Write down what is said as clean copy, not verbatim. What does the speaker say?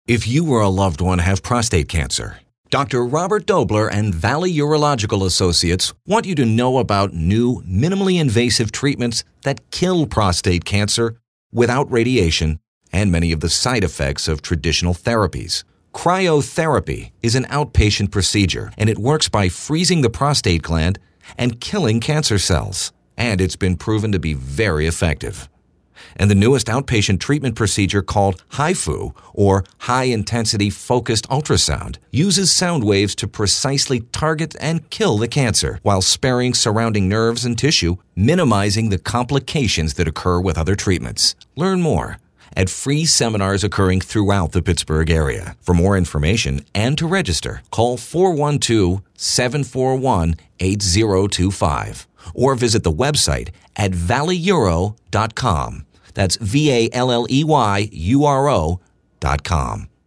If you or a loved one have prostate cancer, Dr. Robert Dobler and Valley Urological Associates want you to know about new, minimally invasive treatments that kill prostate cancer without radiation and many of the side effects of traditional therapies. Cryotherapy is an outpatient procedure, and it works by freezing the prostate gland and killing cancer cells. And it's been proven to be very effective. And the newest outpatient treatment procedure called HIFU, or High-Intensity Focused Ultrasound, uses sound waves to precisely target and kill the cancer while sparing surrounding nerves and tissue, minimizing the complications that occur with other treatments. Learn more at free seminars occurring throughout the Pittsburgh area. For more information and to register, call 412-741-8025 or visit the website at valleyuro.com. That's VALLEYURO.com.